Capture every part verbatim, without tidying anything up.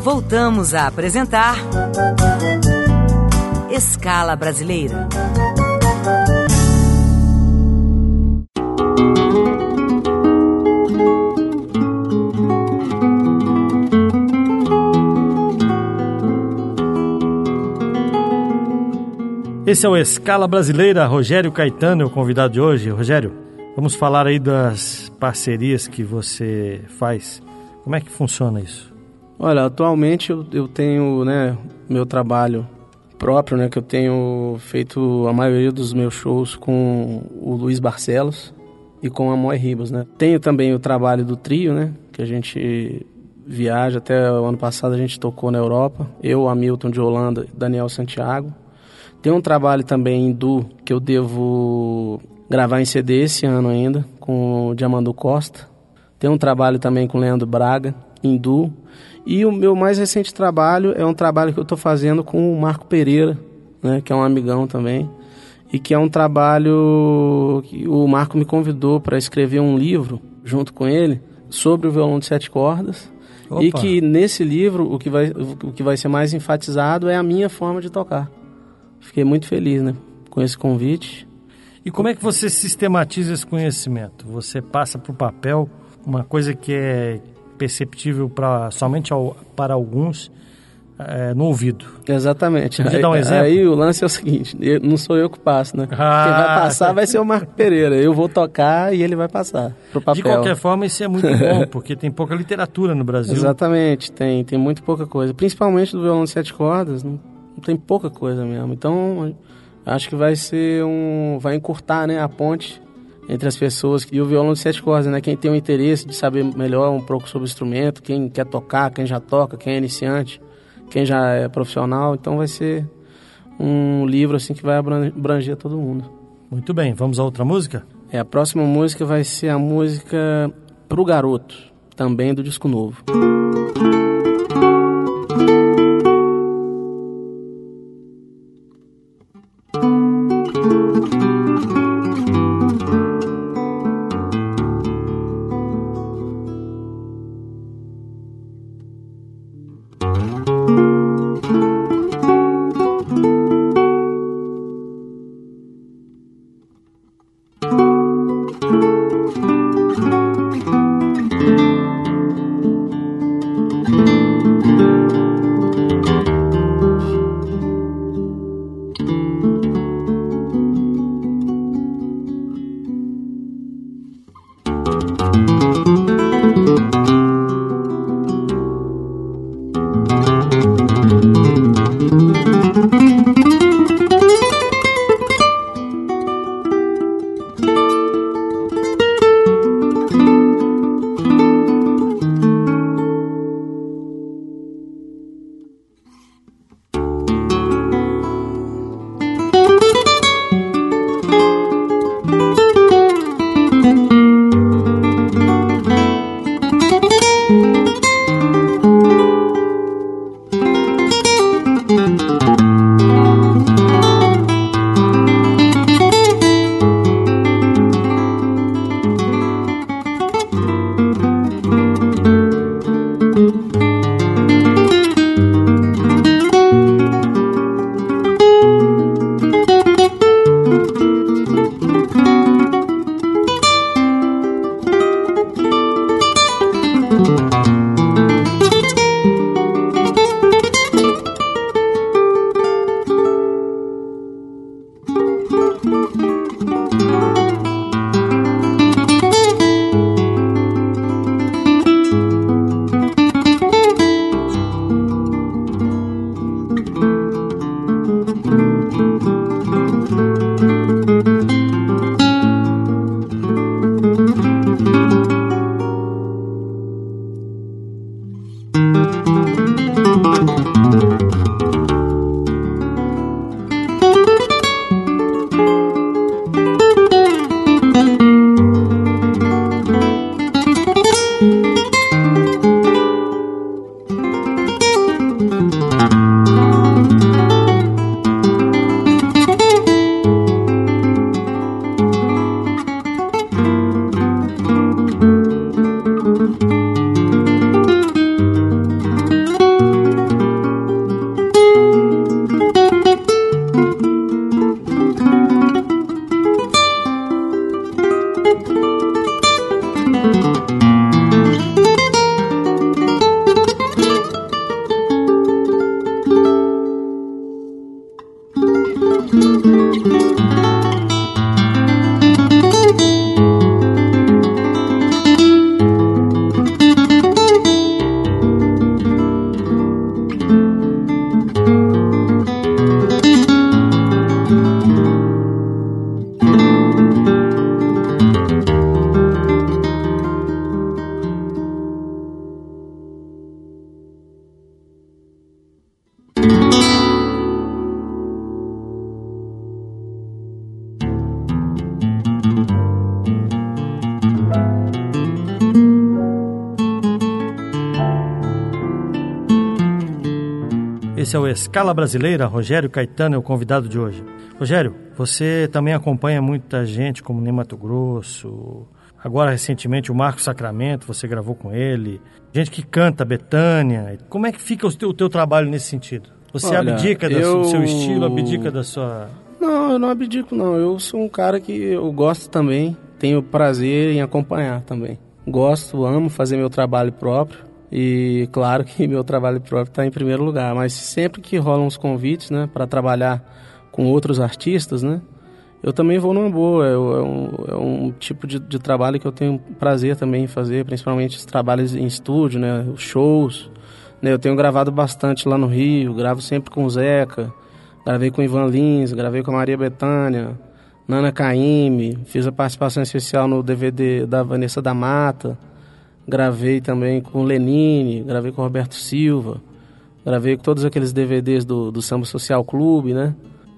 Voltamos a apresentar Escala Brasileira. Esse é o Escala Brasileira. Rogério Caetano é o convidado de hoje. Rogério, vamos falar aí das parcerias que você faz. Como é que funciona isso? Olha, atualmente eu, eu tenho, né, meu trabalho próprio, né, que eu tenho feito a maioria dos meus shows com o Luiz Barcelos e com a Moy Ribas, né. Tenho também o trabalho do trio, né, que a gente viaja. Até o ano passado a gente tocou na Europa, eu, Hamilton de Holanda e Daniel Santiago. Tem um trabalho também em duo que eu devo gravar em C D esse ano ainda, com o Diamando Costa. Tem um trabalho também com o Leandro Braga, em duo. E o meu mais recente trabalho é um trabalho que eu estou fazendo com o Marco Pereira, né, que é um amigão também. E que é um trabalho que o Marco me convidou para escrever um livro, junto com ele, sobre o violão de sete cordas. Opa. E que nesse livro o que, vai, o que vai ser mais enfatizado é a minha forma de tocar. Fiquei muito feliz, né, com esse convite. E como é que você sistematiza esse conhecimento? Você passa para o papel uma coisa que é perceptível pra, somente ao, para alguns é, no ouvido. Exatamente. Podia dar um exemplo? Aí o lance é o seguinte, eu, não sou eu que passo, né? Ah, quem vai passar vai ser o Marco Pereira. Eu vou tocar e ele vai passar pro papel. De qualquer forma, isso é muito bom, porque tem pouca literatura no Brasil. Exatamente, tem, tem muito pouca coisa. Principalmente do violão de sete cordas, não, não tem pouca coisa mesmo. Então, acho que vai ser um... vai encurtar, né, a ponte entre as pessoas e o violão de sete cordas, né? Quem tem o interesse de saber melhor um pouco sobre o instrumento, quem quer tocar, quem já toca, quem é iniciante, quem já é profissional. Então vai ser um livro assim que vai abranger todo mundo. Muito bem, vamos a outra música? É, a próxima música vai ser a música Pro Garoto, também do disco novo. Esse é o Escala Brasileira. Rogério Caetano é o convidado de hoje. Rogério, você também acompanha muita gente como Ney Matogrosso, agora recentemente o Marcos Sacramento, você gravou com ele, gente que canta Bethânia. Como é que fica o teu, o teu trabalho nesse sentido? Você Olha, abdica do eu... seu estilo, abdica da sua... Não, eu não abdico não, eu sou um cara que eu gosto também, tenho prazer em acompanhar também. Gosto, amo fazer meu trabalho próprio e claro que meu trabalho próprio está em primeiro lugar, mas sempre que rolam os convites, né, para trabalhar com outros artistas, né, eu também vou numa boa, é um, é um tipo de, de trabalho que eu tenho prazer também em fazer, principalmente os trabalhos em estúdio, né, os shows, né, eu tenho gravado bastante lá no Rio, gravo sempre com o Zeca, gravei com o Ivan Lins, gravei com a Maria Bethânia, Nana Caymmi, fiz a participação especial no D V D da Vanessa da Mata, gravei também com o Lenine, gravei com o Roberto Silva, gravei com todos aqueles D V Ds do, do Samba Social Clube, né?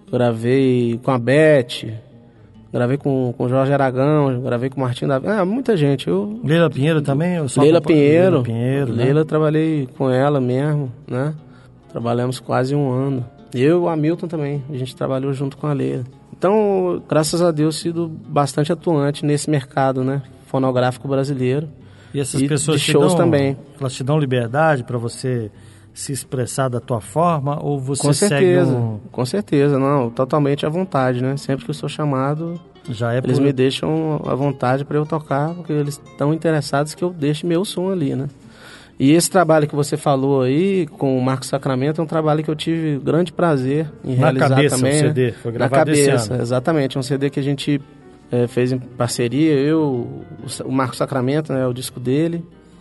Gravei com a Beth, gravei com o Jorge Aragão, gravei com o Martinho da... Ah, muita gente. Eu... Leila Pinheiro também? Eu só Leila Pinheiro. Leila Pinheiro, né? Leila, trabalhei com ela mesmo, né? Trabalhamos quase um ano. Eu e o Hamilton também, a gente trabalhou junto com a Leila. Então, graças a Deus, sido bastante atuante nesse mercado, né, fonográfico brasileiro. E essas e pessoas de shows te dão, também. Elas te dão liberdade para você se expressar da tua forma ou você com certeza, segue um... Com certeza, não, totalmente à vontade, né? Sempre que eu sou chamado, Já é eles por... me deixam à vontade para eu tocar, porque eles estão interessados que eu deixe meu som ali, né? E esse trabalho que você falou aí, com o Marcos Sacramento, é um trabalho que eu tive grande prazer em Na realizar cabeça, também. Na cabeça o C D, foi gravado esse ano. Na cabeça, ano. exatamente. É um C D que a gente é, fez em parceria, eu, o Marcos Sacramento, né, o disco dele,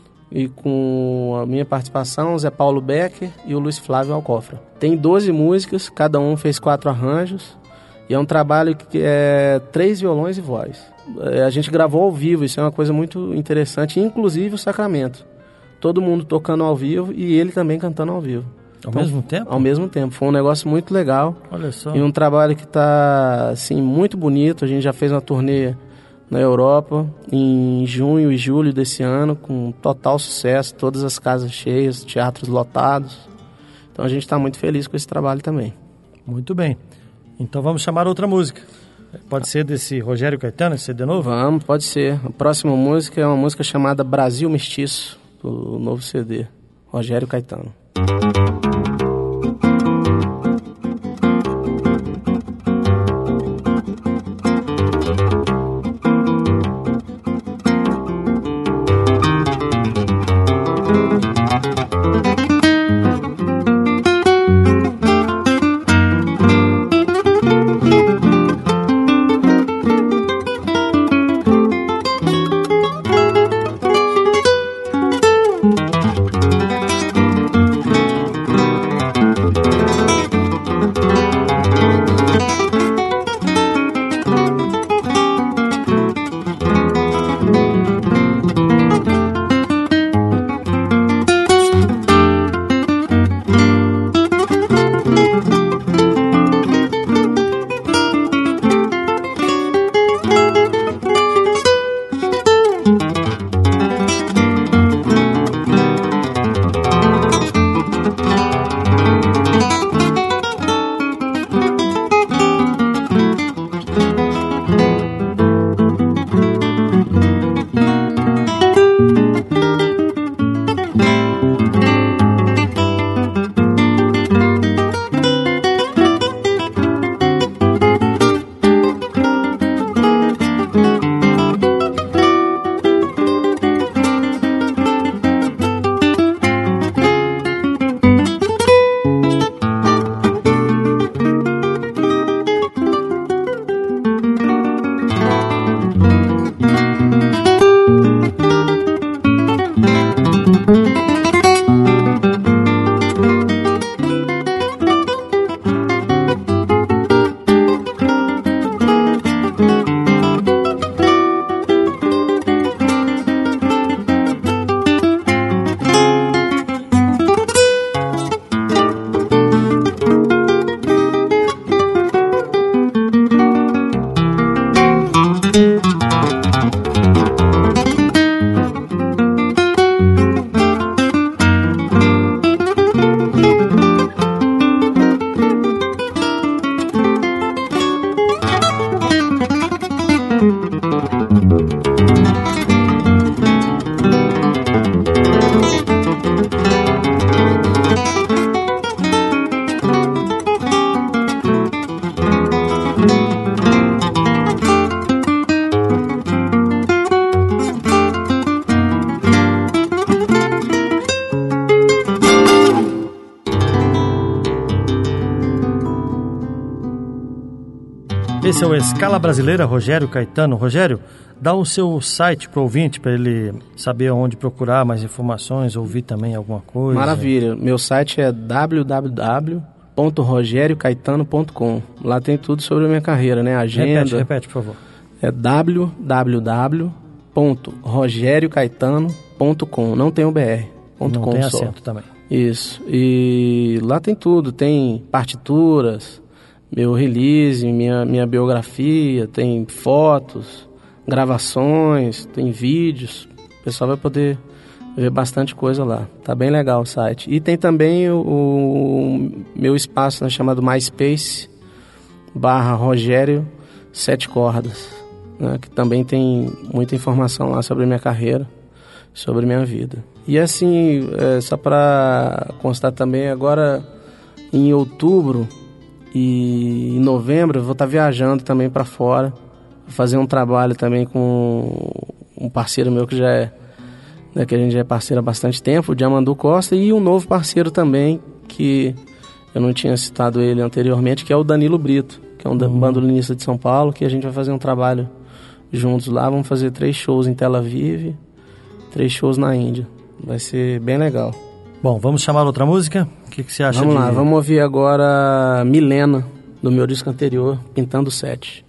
e com a minha participação, o Zé Paulo Becker e o Luiz Flávio Alcofra. Tem doze músicas, cada um fez quatro arranjos, e é um trabalho que é três violões e voz. É, a gente gravou ao vivo, isso é uma coisa muito interessante, inclusive o Sacramento. Todo mundo tocando ao vivo e ele também cantando ao vivo. Ao então, mesmo tempo? Ao mesmo tempo. Foi um negócio muito legal. Olha só. E um trabalho que está, assim, muito bonito. A gente já fez uma turnê na Europa em junho e julho desse ano, com total sucesso, todas as casas cheias, teatros lotados. Então a gente está muito feliz com esse trabalho também. Muito bem. Então vamos chamar outra música. Pode ser desse Rogério Caetano, esse C D novo? Vamos, pode ser. A próxima música é uma música chamada Brasil Mestiço, do novo C D, Rogério Caetano. Esse é o Escala Brasileira, Rogério Caetano. Rogério, dá o seu site para o ouvinte, para ele saber onde procurar mais informações, ouvir também alguma coisa. Maravilha. Meu site é w w w ponto rogério caetano ponto com. Lá tem tudo sobre a minha carreira, né? Agenda. Repete, repete, por favor. É w w w ponto rogério caetano ponto com. Não tem o B R. Ponto Não com tem só. acento também. Isso. E lá tem tudo. Tem partituras, meu release, minha, minha biografia, tem fotos, gravações, tem vídeos. O pessoal vai poder ver bastante coisa lá. Tá bem legal o site. E tem também o, o meu espaço, né, chamado MySpace barra Rogério Sete Cordas, né, que também tem muita informação lá sobre a minha carreira, sobre a minha vida. E assim, é, só para constar também, agora em outubro e em novembro eu vou estar viajando também para fora, fazer um trabalho também com um parceiro meu que já é, né, que a gente já é parceiro há bastante tempo, o Diamandu Costa, e um novo parceiro também, que eu não tinha citado ele anteriormente, que é o Danilo Brito, que é um uhum. bandolinista de São Paulo, que a gente vai fazer um trabalho juntos lá. Vamos fazer três shows em Tel Aviv, três shows na Índia. Vai ser bem legal. Bom, vamos chamar outra música? O que, que você acha? Vamos de... lá, vamos ouvir agora Milena, do meu disco anterior, Pintando Sete.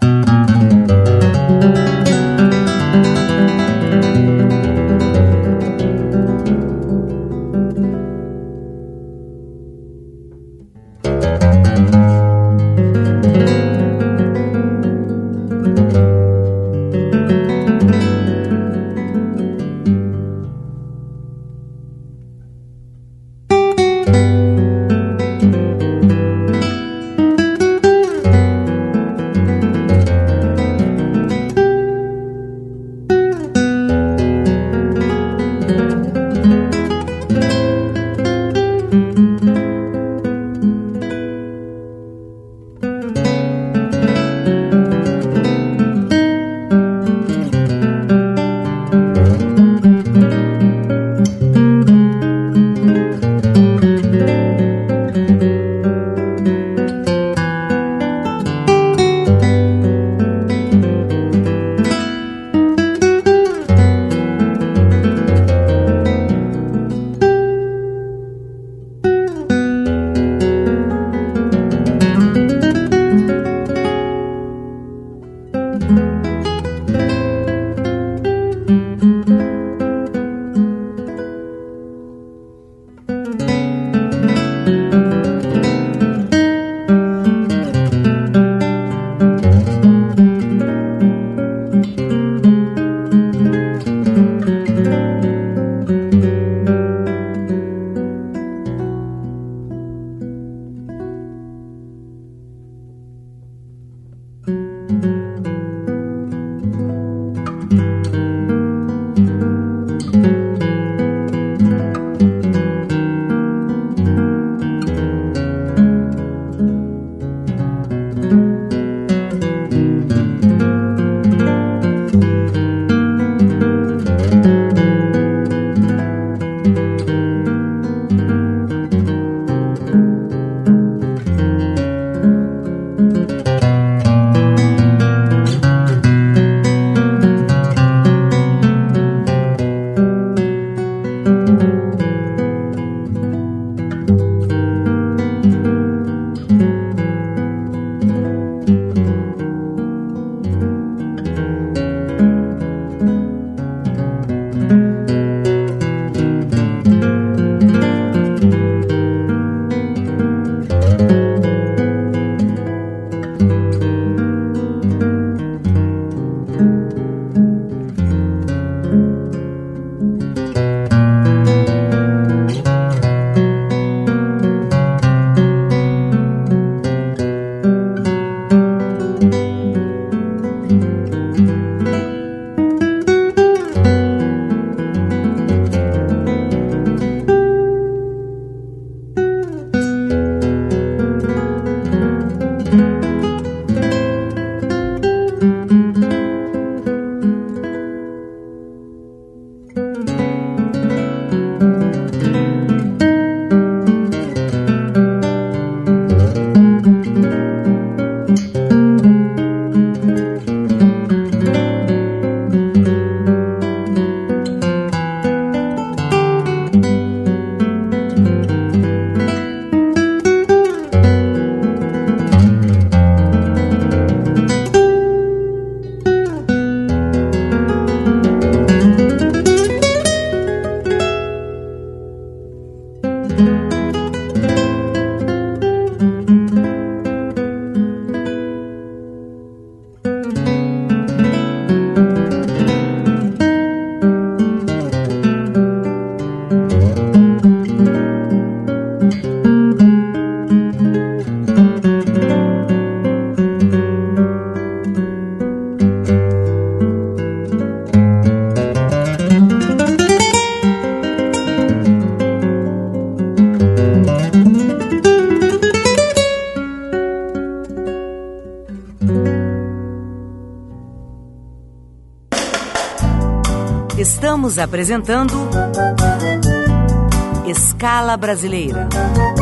Estamos apresentando Escala Brasileira.